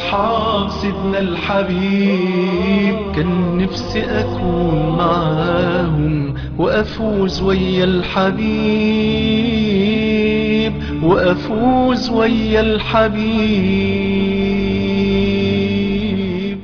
أصحاب سيدنا الحبيب كان نفسي أكون معاهم وأفوز ويا الحبيب وأفوز ويا الحبيب.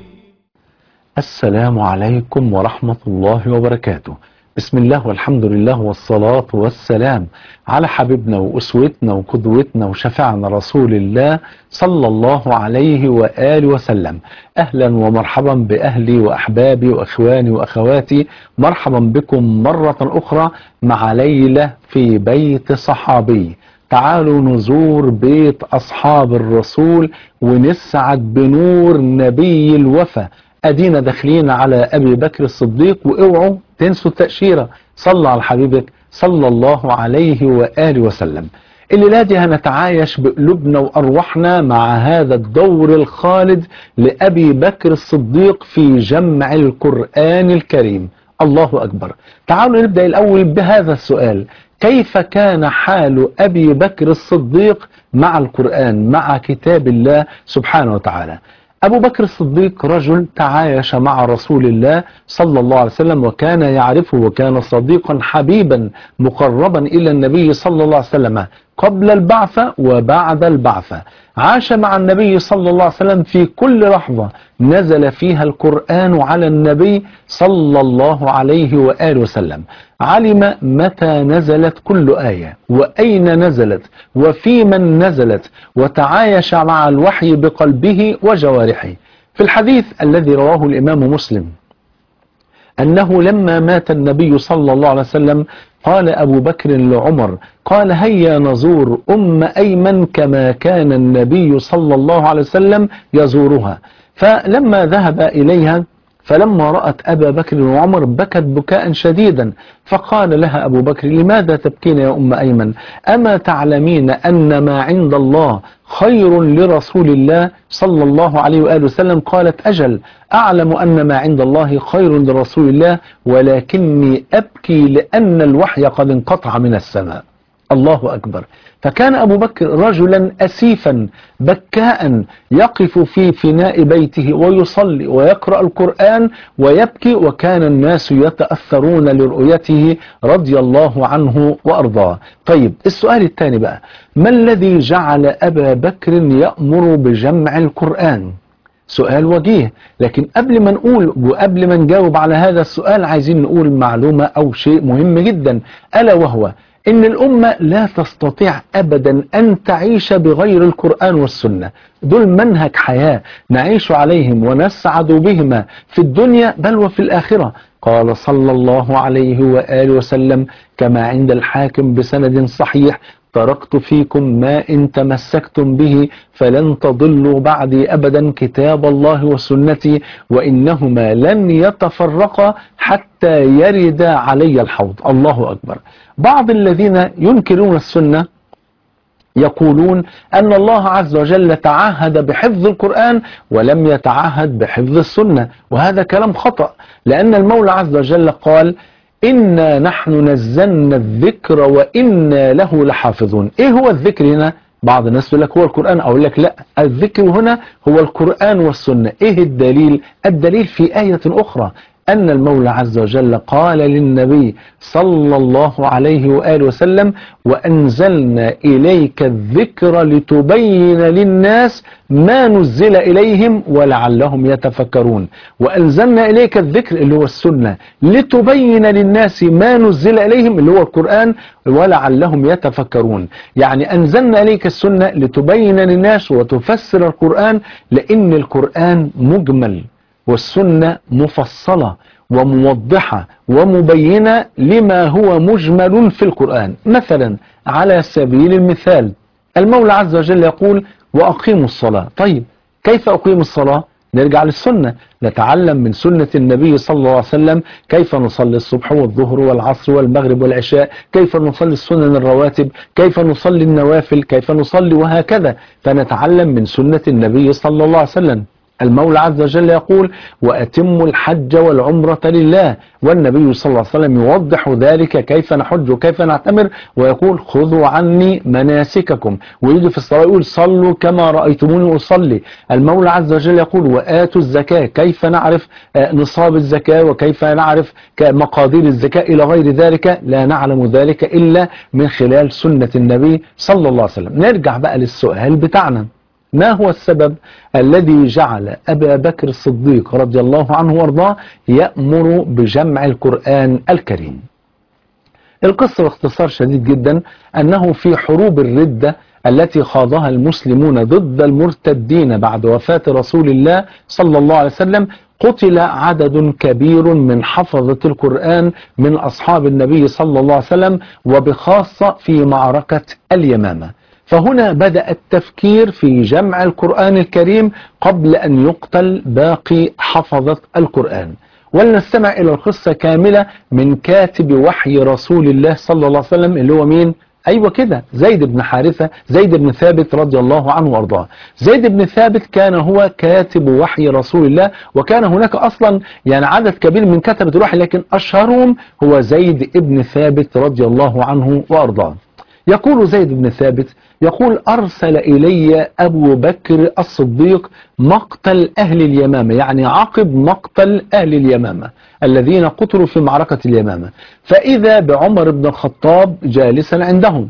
السلام عليكم ورحمة الله وبركاته. بسم الله والحمد لله والصلاة والسلام على حبيبنا وأسوتنا وقدوتنا وشفعنا رسول الله صلى الله عليه وآله وسلم. أهلا ومرحبا بأهلي وأحبابي وأخواني وأخواتي، مرحبا بكم مرة أخرى مع ليلة في بيت صحابي. تعالوا نزور بيت أصحاب الرسول ونسعد بنور نبي الوفا. أدينا داخلين على أبي بكر الصديق، وإوعوا تنسوا التأشيرة، صلى على حبيبك صلى الله عليه وآله وسلم. الليلة دي هنتعايش بقلوبنا وأرواحنا مع هذا الدور الخالد لأبي بكر الصديق في جمع القرآن الكريم. الله أكبر. تعالوا نبدأ الأول بهذا السؤال: كيف كان حال أبي بكر الصديق مع القرآن، مع كتاب الله سبحانه وتعالى؟ أبو بكر الصديق رجل تعايش مع رسول الله صلى الله عليه وسلم، وكان يعرفه، وكان صديقا حبيبا مقربا إلى النبي صلى الله عليه وسلم قبل البعثة وبعد البعثة. عاش مع النبي صلى الله عليه وسلم في كل لحظة نزل فيها القرآن على النبي صلى الله عليه وآله وسلم. علم متى نزلت كل آية، وأين نزلت، وفي من نزلت، وتعايش مع الوحي بقلبه وجوارحه. في الحديث الذي رواه الإمام مسلم أنه لما مات النبي صلى الله عليه وسلم قال أبو بكر لعمر، قال: هيا نزور أم أيمن كما كان النبي صلى الله عليه وسلم يزورها. فلما ذهب إليها، فلما رأت أبا بكر وعمر بكت بكاء شديدا، فقال لها أبو بكر: لماذا تبكين يا أم أيمن؟ أما تعلمين أن ما عند الله خير لرسول الله صلى الله عليه وآله وسلم؟ قالت: أجل، أعلم أن ما عند الله خير لرسول الله، ولكني أبكي لأن الوحي قد انقطع من السماء. الله أكبر. فكان أبو بكر رجلا أسيفا بكاء يقف في فناء بيته ويصلي ويقرأ القرآن ويبكي، وكان الناس يتأثرون لرؤيته رضي الله عنه وأرضاه. طيب، السؤال الثاني بقى: ما الذي جعل أبا بكر يأمر بجمع القرآن؟ سؤال وجيه، لكن قبل ما نقول وقبل ما نجاوب على هذا السؤال عايزين نقول معلومة أو شيء مهم جدا، ألا وهو إن الأمة لا تستطيع أبدا أن تعيش بغير القرآن والسنة. دول منهج حياة نعيش عليهم ونسعد بهما في الدنيا بل وفي الآخرة. قال صلى الله عليه وآله وسلم كما عند الحاكم بسند صحيح: تركت فيكم ما إن تمسكتم به فلن تضلوا بعدي أبدا كتاب الله وسنتي، وإنهما لن يتفرقا حتى يرد علي الحوض. الله أكبر. بعض الذين ينكرون السنة يقولون أن الله عز وجل تعهد بحفظ القرآن ولم يتعهد بحفظ السنة، وهذا كلام خطأ، لأن المولى عز وجل قال: إنا نحن نزلنا الذكر وإنا له لحافظون. إيه هو الذكر هنا؟ بعض الناس يقول لك هو القرآن، أقول لك لا، الذكر هنا هو القرآن والسنة. إيه الدليل؟ الدليل في آية أخرى أن المولى عز وجل قال للنبي صلى الله عليه وآله وسلم: وأنزلنا إليك الذكر لتبين للناس ما نزل إليهم ولعلهم يتفكرون. وأنزلنا إليك الذكر اللي هو السنة لتبين للناس ما نزل إليهم اللي هو القرآن ولعلهم يتفكرون. يعني أنزلنا إليك السنة لتبين للناس وتفسر القرآن، لأن القرآن مجمل والسنة مفصلة وموضحة ومبينة لما هو مجمل في القرآن. مثلا على سبيل المثال المولى عز وجل يقول: وأقيموا الصلاة. طيب، كيف أقيم الصلاة؟ نرجع للسنة، نتعلم من سنة النبي صلى الله عليه وسلم كيف نصلي الصبح والظهر والعصر والمغرب والعشاء، كيف نصلي السنن الرواتب، كيف نصلي النوافل، كيف نصلي، وهكذا. فنتعلم من سنة النبي صلى الله عليه وسلم. المولى عز وجل يقول وأتموا الحج والعمرة لله، والنبي صلى الله عليه وسلم يوضح ذلك كيف نحج وكيف نعتمر، ويقول خذوا عني مناسككم، ويجي في الصلاة يقول صلوا كما رأيتموني أصلي. المولى عز وجل يقول وآتوا الزكاة، كيف نعرف نصاب الزكاة وكيف نعرف مقادير الزكاة إلى غير ذلك؟ لا نعلم ذلك إلا من خلال سنة النبي صلى الله عليه وسلم. نرجع بقى للسؤال بتاعنا، ما هو السبب الذي جعل أبا بكر الصديق رضي الله عنه وارضاه يأمر بجمع القرآن الكريم؟ القصة باختصار شديد جدا أنه في حروب الردة التي خاضها المسلمون ضد المرتدين بعد وفاة رسول الله صلى الله عليه وسلم قتل عدد كبير من حفظة القرآن من أصحاب النبي صلى الله عليه وسلم، وبخاصة في معركة اليمامة. فهنا بدأ التفكير في جمع القرآن الكريم قبل أن يقتل باقي حفظة القرآن. ولنستمع إلى القصة كاملة من كاتب وحي رسول الله صلى الله عليه وسلم اللي هو مين؟ أيوة كده، زيد بن حارثة، زيد بن ثابت رضي الله عنه وارضاه. زيد بن ثابت كان هو كاتب وحي رسول الله، وكان هناك أصلا يعني عدد كبير من كتبة الوحي، لكن أشهرهم هو زيد بن ثابت رضي الله عنه وارضاه. يقول زيد بن ثابت يقول أرسل إلي أبو بكر الصديق مقتل أهل اليمامة، يعني عقب مقتل أهل اليمامة الذين قتلوا في معركة اليمامة، فإذا بعمر بن الخطاب جالسا عندهم،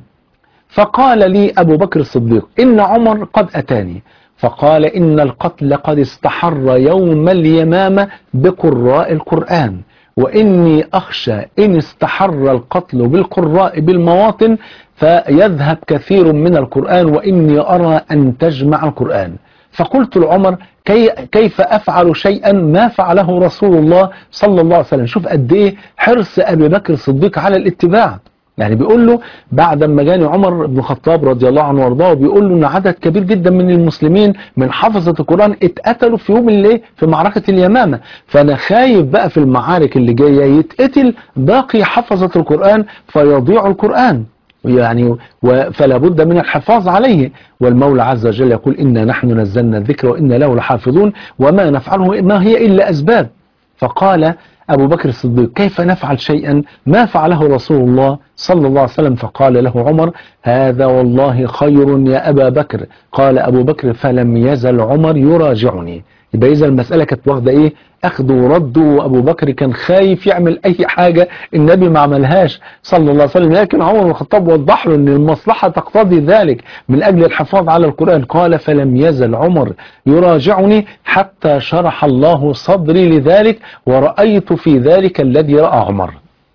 فقال لي أبو بكر الصديق إن عمر قد أتاني فقال إن القتل قد استحر يوم اليمامة بقراء القرآن، وإني أخشى إن استحر القتل بالقراء بالمواطن فيذهب كثير من القرآن، وإني أرى أن تجمع القرآن. فقلت لعمر كيف أفعل شيئا ما فعله رسول الله صلى الله عليه وسلم؟ شوف قد إيه حرص أبي بكر الصديق على الاتباع. يعني بيقول له بعد ما جاني عمر بن الخطاب رضي الله عنه وارضاه، بيقول له ان عدد كبير جدا من المسلمين من حفظة القرآن اتقتلوا في يوم اللي في معركة اليمامة، فانا خايف بقى في المعارك اللي جاية يتقتل باقي حفظة القرآن فيضيع القرآن، يعني فلا بد من الحفاظ عليه. والمولى عز وجل يقول إنا نحن نزلنا الذكر وإنا له لحافظون وما نفعله ما هي إلا أسباب. فقال أبو بكر الصديق كيف نفعل شيئا ما فعله رسول الله صلى الله عليه وسلم؟ فقال له عمر هذا والله خير يا أبا بكر. قال أبو بكر فلم يزل عمر يراجعني. يبقى إذا المسألة كانت واخدة إيه؟ أخذ ورد، وأبو بكر كان خايف يعمل أي حاجة النبي ما عملهاش صلى الله عليه وسلم، لكن عمر بن الخطاب وضح له أن المصلحة تقتضي ذلك من أجل الحفاظ على القرآن. قال فلم يزل عمر يراجعني حتى شرح الله صدري لذلك ورأيت في ذلك الذي رأى عمر.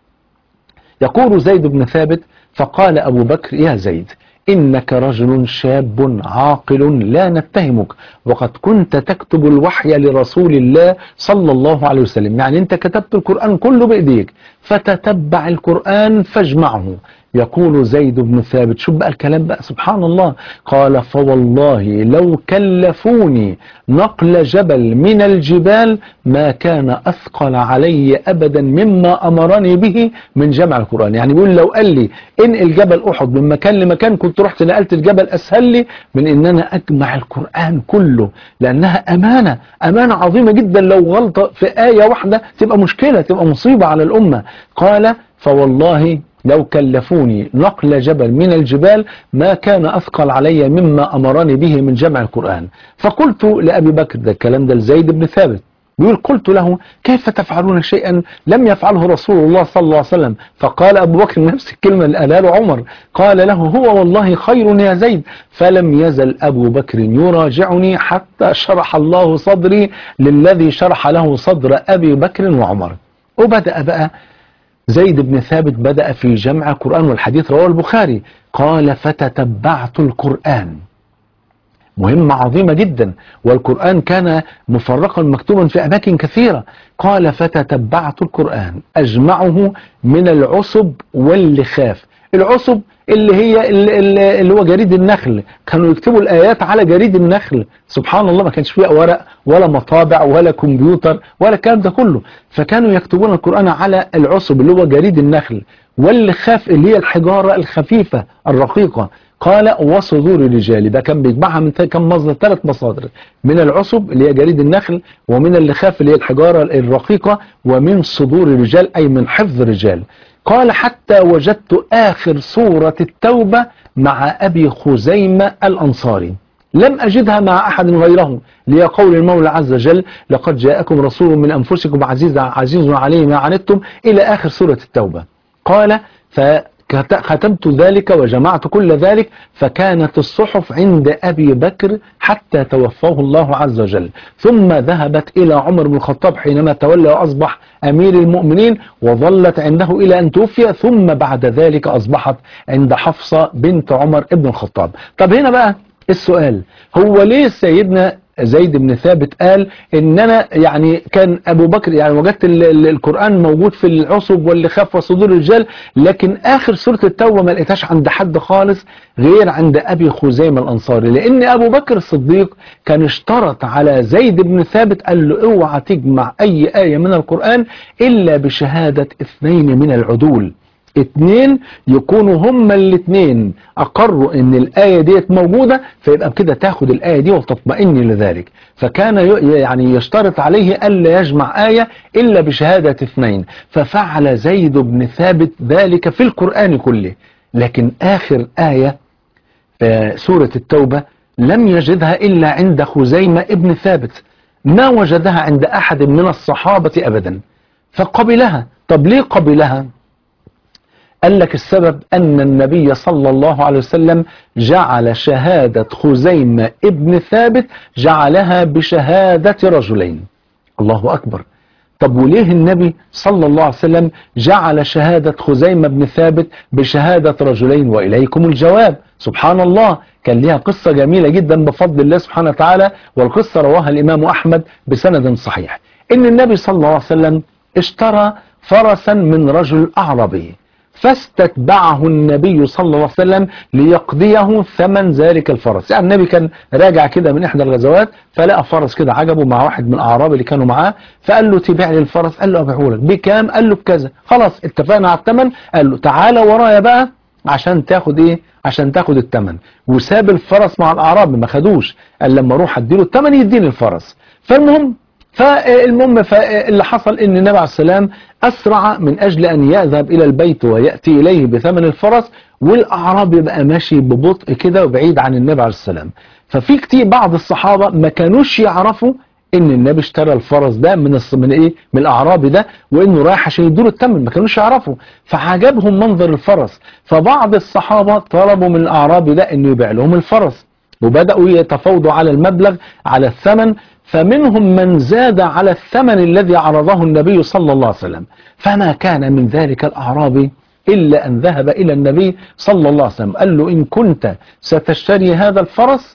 يقول زيد بن ثابت فقال أبو بكر يا زيد إنك رجل شاب عاقل لا نتهمك، وقد كنت تكتب الوحي لرسول الله صلى الله عليه وسلم، يعني أنت كتبت القرآن كله بإيديك، فتتبع القرآن فاجمعه. يقول زيد بن ثابت شوف بقى الكلام بقى سبحان الله، قال فوالله لو كلفوني نقل جبل من الجبال ما كان أثقل علي أبدا مما أمرني به من جمع القرآن. يعني بيقول لو قال لي انقل جبل أحد من مكان لمكان كنت رحت نقلت الجبل أسهل لي من إن أنا أجمع القرآن كله، لأنها أمانة عظيمة جدا، لو غلطة في آية واحدة تبقى مشكلة، تبقى مصيبة على الأمة. قال فوالله لو كلفوني نقل جبل من الجبال ما كان أثقل علي مما أمرني به من جمع القرآن. فقلت لأبي بكر، ده الكلام ده لزيد بن ثابت، بيقول قلت له كيف تفعلون شيئا لم يفعله رسول الله صلى الله عليه وسلم؟ فقال أبو بكر نفس الكلمة اللي قالها له عمر، قال له هو والله خير يا زيد. فلم يزل أبو بكر يراجعني حتى شرح الله صدري للذي شرح له صدر أبي بكر وعمر. وبدأ بقى زيد بن ثابت بدأ في جمع القرآن، والحديث رواه البخاري. قال فتتبعت القرآن، مهمة عظيمة جدا، والقرآن كان مفرقا مكتوبا في أماكن كثيرة. قال فتتبعت القرآن أجمعه من العصب واللخاف. العصب اللي هي اللي هو جريد النخل، كانوا يكتبوا الآيات على جريد النخل، سبحان الله، ما كانش فيها ورق ولا مطابع ولا كمبيوتر ولا الكلام ده كله، فكانوا يكتبون القرآن على العصب اللي هو جريد النخل، واللخاف اللي هي الحجارة الخفيفة الرقيقة. قال وصدور الرجال، ده كان بيجمعها من كم مصدر؟ 3 مصادر، من العصب اللي هي جريد النخل، ومن اللخاف اللي هي الحجارة الرقيقة، ومن صدور الرجال أي من حفظ الرجال. قال حتى وجدت آخر سورة التوبة مع أبي خزيمة الأنصاري، لم أجدها مع أحد غيره، لقول المولى عز وجل لقد جاءكم رسول من أنفسكم عزيز عليه ما عنتم إلى آخر سورة التوبة. قال فختمت ذلك وجمعت كل ذلك، فكانت الصحف عند أبي بكر حتى توفاه الله عز وجل، ثم ذهبت إلى عمر بن الخطاب حينما تولى وأصبح أمير المؤمنين، وظلت عنده إلى أن توفي، ثم بعد ذلك أصبحت عند حفصة بنت عمر بن الخطاب. طب هنا بقى السؤال، هو ليه سيدنا زيد بن ثابت قال ان انا يعني كان ابو بكر يعني وجدت القرآن موجود في العصب واللخاف وصدور الرجال، لكن اخر سورة التوبة ما لقيتهاش عند حد خالص غير عند ابي خزيمة الانصاري؟ لان ابو بكر الصديق كان اشترط على زيد بن ثابت، قال له اوعى تجمع اي آية من القرآن الا بشهادة 2 من العدول، 2 يكونوا هما الاثنين اقروا ان الآية ديت موجودة، فيبقى كده تاخد الآية دي وتطمئن لذلك. فكان يعني يشترط عليه ألا يجمع آية إلا بشهادة 2، ففعل زيد بن ثابت ذلك في القرآن كله. لكن آخر آية سورة التوبة لم يجدها إلا عند خزيمة ابن ثابت، ما وجدها عند أحد من الصحابة أبدا، فقبلها. طب ليه قبلها؟ قال لك السبب أن النبي صلى الله عليه وسلم جعل شهادة خزيمة ابن ثابت جعلها بشهادة رجلين. الله أكبر. طب وليه النبي صلى الله عليه وسلم جعل شهادة خزيمة بن ثابت بشهادة رجلين؟ وإليكم الجواب. سبحان الله، كان لها قصة جميلة جدا بفضل الله سبحانه وتعالى، والقصة رواها الإمام أحمد بسند صحيح، إن النبي صلى الله عليه وسلم اشترى فرسا من رجل أعرابي، فاستتبعه النبي صلى الله عليه وسلم ليقضيه ثمن ذلك الفرس. يعني النبي كان راجع كده من إحدى الغزوات، فلقى فرس كده عجبه مع واحد من الأعراب اللي كانوا معاه، فقال له تبيع لي الفرس. قال له أبيعه لك. بكام؟ قال له بكذا. خلاص اتفقنا على الثمن. قال له تعالى ورايا بقى عشان تاخد ايه؟ عشان تاخد الثمن. وساب الفرس مع الأعراب ما خدوش، قال لما اروح اديله الثمن يديني الفرس. فالمهم اللي حصل ان النبي عليه السلام اسرع من اجل ان يذهب الى البيت وياتي اليه بثمن الفرس، والاعرابي بقى ماشي ببطء كده وبعيد عن النبي عليه السلام. ففي كتير بعض الصحابه ما كانوش يعرفوا ان النبي اشترى الفرس ده من الاعرابي ده، وانه رايح عشان يديله الثمن، ما كانوش يعرفوا. فعجبهم منظر الفرس، فبعض الصحابه طلبوا من الاعرابي ده انه يبيع لهم الفرس، وبداوا يتفاوضوا على المبلغ على الثمن. فمنهم من زاد على الثمن الذي عرضه النبي صلى الله عليه وسلم، فما كان من ذلك الأعرابي إلا أن ذهب إلى النبي صلى الله عليه وسلم، قال له إن كنت ستشتري هذا الفرس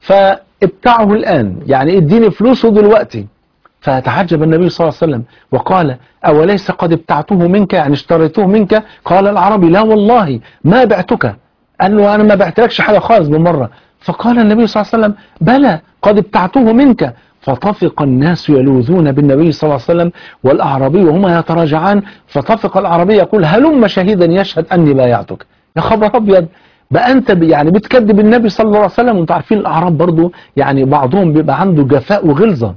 فابتعه الآن، يعني اديني فلوسه دلوقتي. فتعجب النبي صلى الله عليه وسلم وقال أوليس قد ابتعته منك، يعني اشتريته منك؟ قال الأعرابي لا والله ما بعتك. قال له أنا ما بعتلكش حاجة خالص بالمرة. فقال النبي صلى الله عليه وسلم بلى قد ابتعته منك. فطفق الناس يلوذون بالنبي صلى الله عليه وسلم والأعرابي وهما يتراجعان، فطفق الأعرابي يقول هلم شهيدا يشهد أني بايعتك. يا خبر أبيض، بقى أنت يعني بتكذب النبي صلى الله عليه وسلم. وانتم عارفين الأعراب برضو يعني بعضهم بيبقى عنده جفاء وغلظة،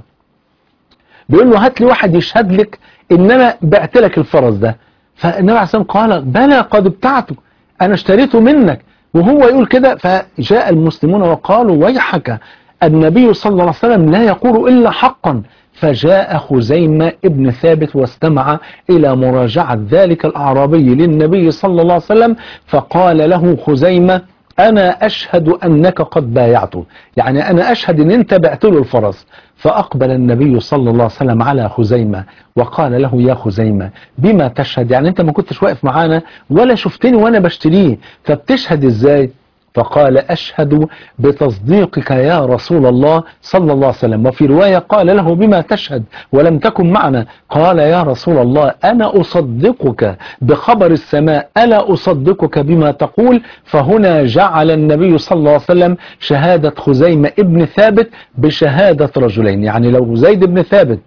بيقول له هات لي واحد يشهد لك إن أنا بعت لك الفرس ده. فالنبي عليه الصلاة والسلام قال بلى قد ابتعته، أنا اشتريته منك. وهو يقول كده، فجاء المسلمون وقالوا ويحك، النبي صلى الله عليه وسلم لا يقول إلا حقا. فجاء خزيمة ابن ثابت واستمع إلى مراجعة ذلك الأعرابي للنبي صلى الله عليه وسلم، فقال له خزيمة أنا أشهد أنك قد بايعته، يعني أنا أشهد أن أنت بعت له الفرس. فأقبل النبي صلى الله عليه وسلم على خزيمة وقال له يا خزيمة بما تشهد، يعني أنت ما كنتش واقف معانا ولا شفتني وأنا بشتريه، فبتشهد إزاي؟ فقال أشهد بتصديقك يا رسول الله صلى الله عليه وسلم. وفي رواية قال له بما تشهد ولم تكن معنا؟ قال يا رسول الله أنا أصدقك بخبر السماء ألا أصدقك بما تقول؟ فهنا جعل النبي صلى الله عليه وسلم شهادة خزيمة ابن ثابت بشهادة رجلين، يعني لو زيد بن ثابت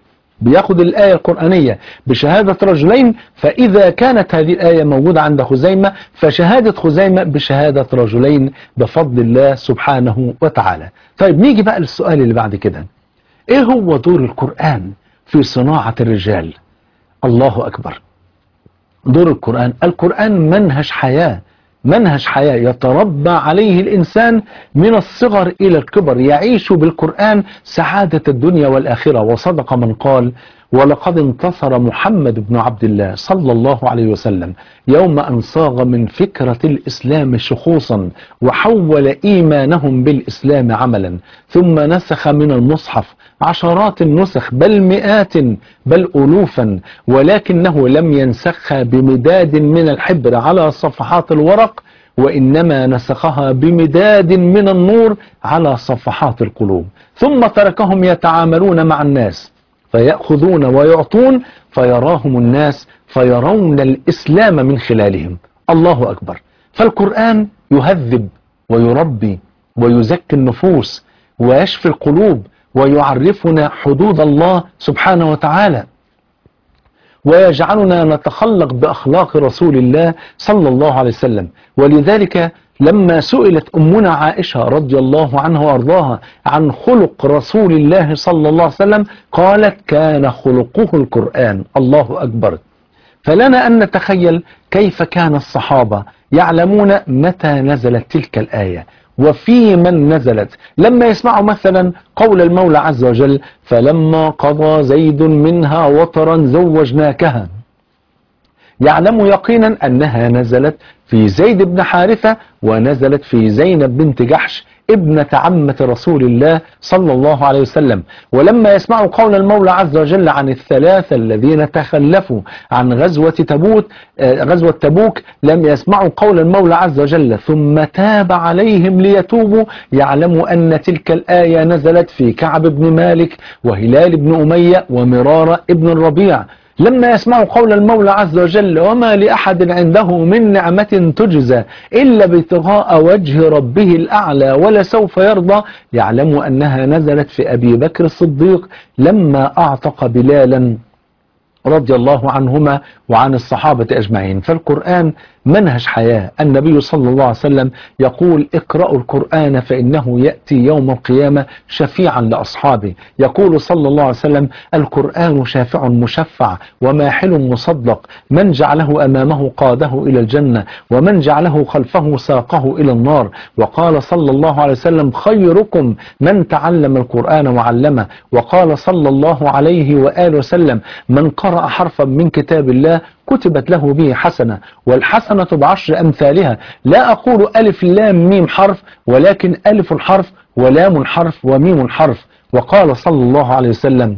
بياخد الآية القرآنية بشهادة رجلين، فإذا كانت هذه الآية موجودة عند خزيمة فشهادة خزيمة بشهادة رجلين بفضل الله سبحانه وتعالى. طيب نيجي بقى للسؤال اللي بعد كده، ايه هو دور القرآن في صناعة الرجال؟ الله أكبر. دور القرآن منهج حياة، منهج حياة يتربى عليه الإنسان من الصغر إلى الكبر، يعيش بالقرآن سعادة الدنيا والآخرة. وصدق من قال: ولقد انتصر محمد بن عبد الله صلى الله عليه وسلم يوم أن صاغ من فكرة الإسلام شخوصا وحول إيمانهم بالإسلام عملا، ثم نسخ من المصحف عشرات النسخ بل مئات بل ألوفا، ولكنه لم ينسخها بمداد من الحبر على صفحات الورق، وإنما نسخها بمداد من النور على صفحات القلوب، ثم تركهم يتعاملون مع الناس فيأخذون ويعطون فيراهم الناس فيرون الإسلام من خلالهم. الله أكبر. فالقرآن يهذب ويربي ويزكي النفوس ويشفي القلوب ويعرفنا حدود الله سبحانه وتعالى، ويجعلنا نتخلق بأخلاق رسول الله صلى الله عليه وسلم. ولذلك لما سئلت أمنا عائشة رضي الله عنها وأرضاها عن خلق رسول الله صلى الله عليه وسلم قالت: كان خلقه القرآن. الله أكبر. فلنا أن نتخيل كيف كان الصحابة يعلمون متى نزلت تلك الآية وفي من نزلت. لما يسمعوا مثلا قول المولى عز وجل: فلما قضى زيد منها وطرا زوجناكها، يعلم يقينا أنها نزلت في زيد بن حارثة ونزلت في زينب بنت جحش ابنة عمة رسول الله صلى الله عليه وسلم. ولما يسمعوا قول المولى عز وجل عن الثلاثة الذين تخلفوا عن غزوة تبوك لم يسمعوا قول المولى عز وجل: ثم تاب عليهم ليتوبوا، يعلموا أن تلك الآية نزلت في كعب بن مالك وهلال بن أمية ومرارة ابن الربيع. لما يسمعوا قول المولى عز وجل: وما لأحد عنده من نعمة تجزى إلا ابتغاء وجه ربه الأعلى ولسوف يرضى، يعلموا أنها نزلت في أبي بكر الصديق لما أعتق بلالا رضي الله عنهما وعن الصحابة أجمعين. فالقرآن منهج حياة. النبي صلى الله عليه وسلم يقول: اقرأوا القرآن فإنه يأتي يوم القيامة شفيعا لأصحابه. يقول صلى الله عليه وسلم: القرآن شافع مشفع وماحل مصدق، من جعله أمامه قاده إلى الجنة ومن جعله خلفه ساقه إلى النار. وقال صلى الله عليه وسلم: خيركم من تعلم القرآن وعلمه. وقال صلى الله عليه وآله وسلم: من قرأ حرفا من كتاب الله كتبت له به حسنة، والحسنة بعشر أمثالها. لا أقول ألف لام ميم حرف، ولكن ألف حرف ولام حرف وميم حرف. وقال صلى الله عليه وسلم: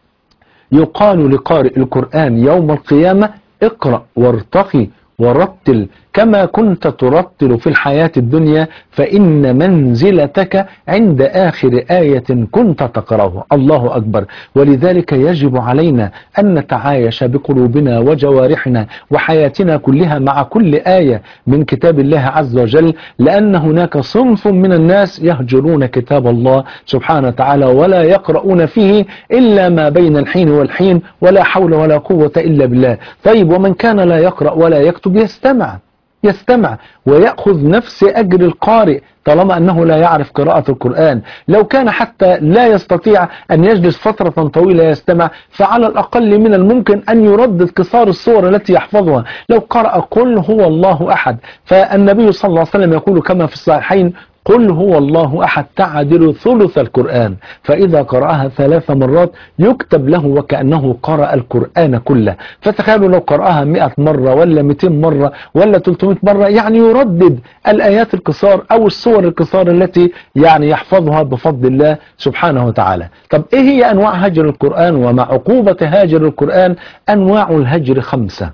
يقال لقارئ القرآن يوم القيامة: اقرأ وارتقي ورتل كما كنت ترتل في الحياة الدنيا، فإن منزلتك عند آخر آية كنت تقرأها. الله أكبر. ولذلك يجب علينا أن نتعايش بقلوبنا وجوارحنا وحياتنا كلها مع كل آية من كتاب الله عز وجل، لأن هناك صنف من الناس يهجرون كتاب الله سبحانه وتعالى ولا يقرؤون فيه إلا ما بين الحين والحين، ولا حول ولا قوة إلا بالله. طيب، ومن كان لا يقرأ ولا يكتب يستمع ويأخذ نفس أجر القارئ طالما أنه لا يعرف قراءة القرآن. لو كان حتى لا يستطيع أن يجلس فترة طويلة يستمع، فعلى الأقل من الممكن أن يردد قصار الصور التي يحفظها. لو قرأ قل هو الله أحد، فالنبي صلى الله عليه وسلم يقول كما في الصحيحين: قل هو الله أحد تعدل ثلث القرآن، فإذا قرأها 3 مرات يكتب له وكأنه قرأ القرآن كله. فتخيلوا لو قرأها 100 مرة ولا 200 مرة ولا 300 مرة، يعني يردد الآيات القصار أو السور القصار التي يعني يحفظها بفضل الله سبحانه وتعالى. طب إيه هي أنواع هجر القرآن؟ ومع عقوبة هاجر القرآن أنواع الهجر 5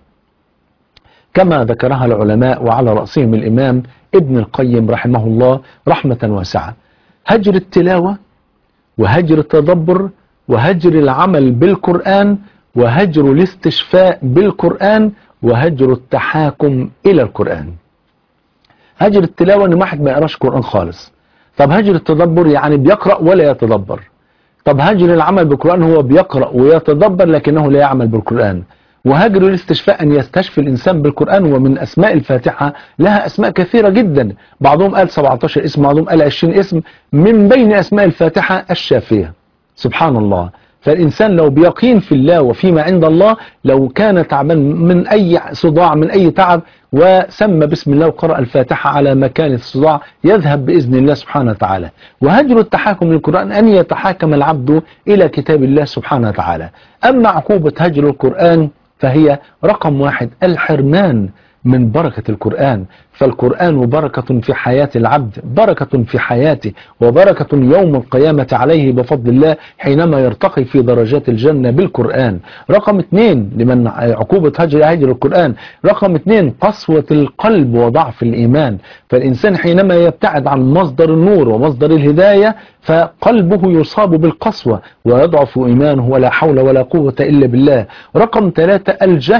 كما ذكرها العلماء، وعلى رأسهم الإمام ابن القيم رحمه الله رحمة واسعة: هجر التلاوة، وهجر التدبر، وهجر العمل بالقرآن، وهجر الاستشفاء بالقرآن، وهجر التحاكم إلى القرآن. هجر التلاوة إن واحد ما يقراش قرآن خالص. طب هجر التدبر يعني بيقرأ ولا يتدبر. طب هجر العمل بالقرآن هو بيقرأ ويتدبر لكنه لا يعمل بالقرآن. وهجر الاستشفاء أن يستشفي الإنسان بالقرآن. ومن أسماء الفاتحة لها أسماء كثيرة جدا، بعضهم قال 17 اسم، بعضهم قال 20 اسم، من بين أسماء الفاتحة الشافية. سبحان الله. فالإنسان لو بيقين في الله وفيما عند الله، لو كان تعبان من أي صداع من أي تعب وسمى بسم الله وقرأ الفاتحة على مكان الصداع، يذهب بإذن الله سبحانه وتعالى. وهجر التحاكم للقرآن أن يتحاكم العبد إلى كتاب الله سبحانه وتعالى. أما عقوبة هجر القرآن فهي رقم 1 الحرمان من بركة القرآن. فالقرآن بركة في حياة العبد، بركة في حياته، وبركة يوم القيامة عليه بفضل الله حينما يرتقي في درجات الجنة بالقرآن. رقم 2 لمن عقوبة هجر القرآن، رقم 2 قسوة القلب وضعف الإيمان. فالإنسان حينما يبتعد عن مصدر النور ومصدر الهداية فقلبه يصاب بالقسوة ويضعف إيمانه، ولا حول ولا قوة إلا بالله. رقم 3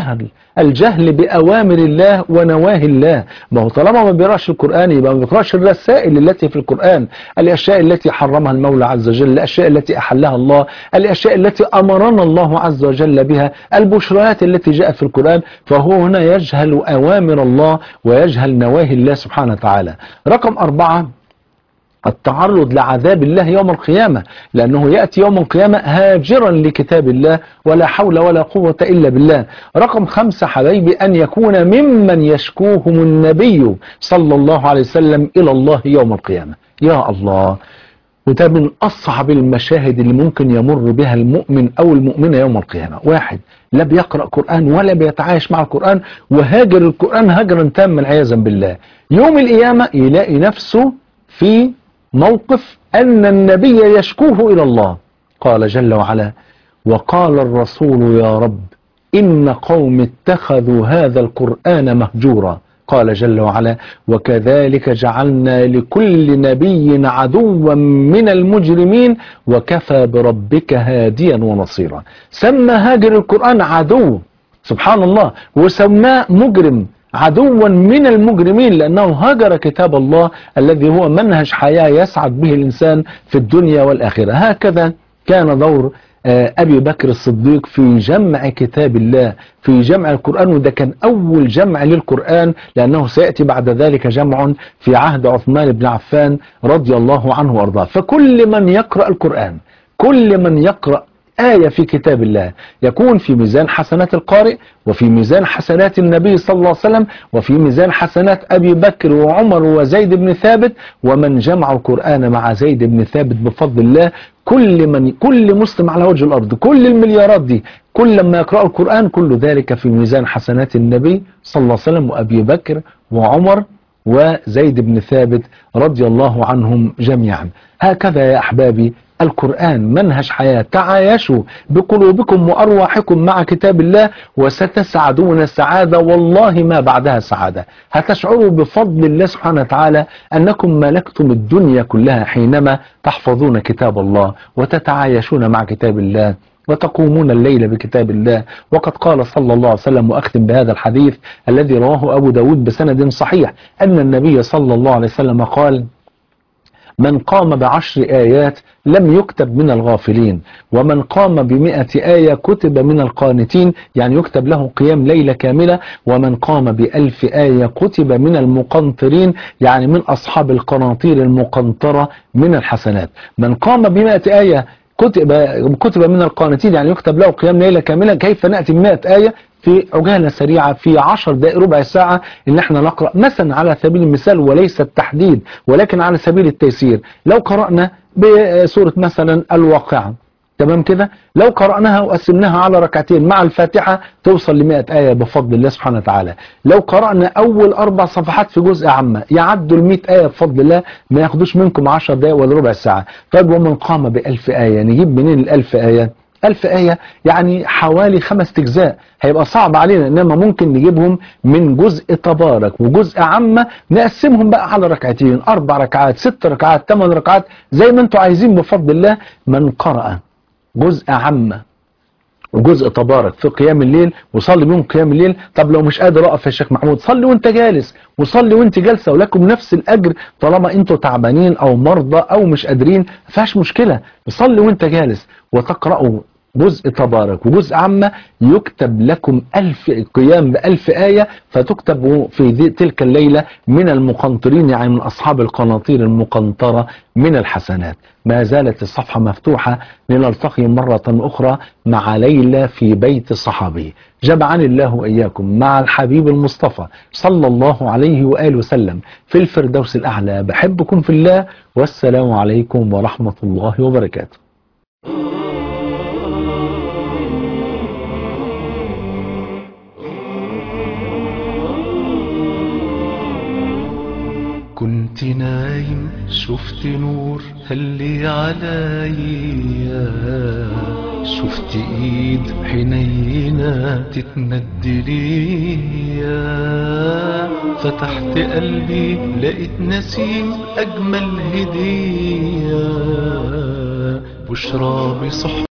الجهل بأوامر الله ونواهي الله. ما هو طالما ما بيقراش القرآن يبقى ما بيقراش الرسائل التي في القرآن، الأشياء التي حرمها المولى عز وجل، الأشياء التي أحلها الله، الأشياء التي أمرنا الله عز وجل بها، البشرات التي جاءت في القرآن. فهو هنا يجهل أوامر الله ويجهل نواهي الله سبحانه وتعالى. رقم 4 التعرض لعذاب الله يوم القيامة، لأنه يأتي يوم القيامة هاجرا لكتاب الله، ولا حول ولا قوة إلا بالله. رقم 5 حبايبي أن يكون ممن يشكوهم النبي صلى الله عليه وسلم إلى الله يوم القيامة. يا الله، وده من أصعب المشاهد اللي ممكن يمر بها المؤمن أو المؤمنة يوم القيامة. واحد لا بيقرأ قرآن ولا بيتعايش مع القرآن وهاجر القرآن هجرا تاما عياذا بالله. يوم القيامة يلاقي نفسه في موقف أن النبي يشكوه إلى الله. قال جل وعلا: وقال الرسول يا رب إن قوم اتخذوا هذا القرآن مهجورا. قال جل وعلا: وكذلك جعلنا لكل نبي عدوا من المجرمين وكفى بربك هاديا ونصيرا. سمى هاجر القرآن عدو، سبحان الله، وسماه مجرم، عدوا من المجرمين، لأنه هجر كتاب الله الذي هو منهج حياة يسعد به الإنسان في الدنيا والآخرة. هكذا كان دور أبي بكر الصديق في جمع كتاب الله، في جمع القرآن، وده كان أول جمع للقرآن، لأنه سيأتي بعد ذلك جمع في عهد عثمان بن عفان رضي الله عنه وأرضاه. فكل من يقرأ القرآن، كل من يقرأ آية في كتاب الله يكون في ميزان حسنات القارئ، وفي ميزان حسنات النبي صلى الله عليه وسلم، وفي ميزان حسنات أبي بكر وعمر وزيد بن ثابت، ومن جمع القرآن مع زيد بن ثابت بفضل الله. كل مسلم على وجه الأرض، كل المليارات دي، كل ما يقرأ القرآن كل ذلك في ميزان حسنات النبي صلى الله عليه وسلم وأبي بكر وعمر وزيد بن ثابت رضي الله عنهم جميعا. هكذا يا أحبابي القرآن منهج حياة. تعايشوا بقلوبكم وأرواحكم مع كتاب الله وستسعدون سعادة والله ما بعدها سعادة. هتشعروا بفضل الله سبحانه وتعالى أنكم ملكتم الدنيا كلها حينما تحفظون كتاب الله وتتعايشون مع كتاب الله وتقومون الليل بكتاب الله. وقد قال صلى الله عليه وسلم، وأختم بهذا الحديث الذي رواه أبو داود بسند صحيح، أن النبي صلى الله عليه وسلم قال: من قام ب10 آيات لم يكتب من الغافلين، ومن قام ب100 آية كتب من القانتين، يعني يكتب له قيام ليلة كاملة، ومن قام ب1000 آية كتب من المقنطرين، يعني من أصحاب القناطير المقنطرة من الحسنات. من قام ب100 آية كتب من القانتين، يعني يكتب له قيام ليلة كاملة. كيف نأتي ب100 آية في عجالة سريعة في 10 دقائق ربع ساعة، إن احنا نقرأ مثلا على سبيل المثال وليس التحديد ولكن على سبيل التيسير. لو قرأنا بسورة مثلا الواقعة، تمام كده، لو قرأناها وقسمناها على ركعتين مع الفاتحة توصل ل100 آية بفضل الله سبحانه وتعالى. لو قرأنا أول 4 صفحات في جزء عامة يعدوا ال100 آية بفضل الله، ما ياخدوش منكم 10 دقائق ولا ربع ساعة. طيب ومن قام ب1000 آية، نجيب منين ال1000 آية؟ 1000 آية يعني حوالي 5 أجزاء، هيبقى صعب علينا، إنما ممكن نجيبهم من جزء تبارك وجزء عامة، نقسمهم بقى على ركعتين، 4 ركعات، 6 ركعات، 8 ركعات، زي ما انتوا عايزين بفضل الله. من قرأ جزء عامة وجزء تبارك في قيام الليل وصلي بيهم قيام الليل. طب لو مش قادر اقف يا شيخ محمود، صلي وانت جالس وصلي وانت جالسه، ولكم نفس الاجر طالما انتوا تعبانين او مرضى او مش قادرين، ما فيهاش مشكله، صلي وانت جالس وتقرأوا جزء تبارك وجزء عامة، يكتب لكم 1000 قيام ب1000 آية، فتكتب في تلك الليلة من المقنطرين، يعني من أصحاب القناطير المقنطرة من الحسنات. ما زالت الصفحة مفتوحة، لنلتقي مرة أخرى مع ليلى في بيت صحابي. جمعني الله وإياكم مع الحبيب المصطفى صلى الله عليه وآله وسلم في الفردوس الأعلى. بحبكم في الله، والسلام عليكم ورحمة الله وبركاته. كنت نايم شفت نور هلي عليا، شفت ايد حنينة تتمد ليا، فتحت قلبي لقيت نسيم اجمل هدية، بشرى بصحبة